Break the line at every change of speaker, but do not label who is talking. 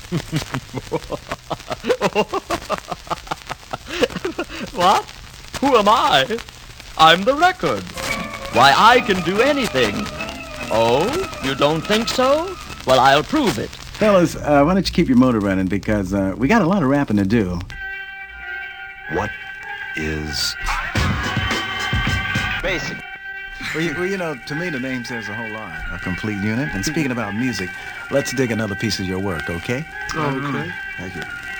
What? Who am I? I'm the record. Why, I can do anything. Oh, you don't think so? Well, I'll prove it.
Fellas, why don't you keep your motor running, because we got a lot of rapping to do.
What is
Basic.
Well, you know, to me the name says a whole lot. A complete unit. And speaking about music, let's dig another piece of your work, okay?
Okay.
Thank you.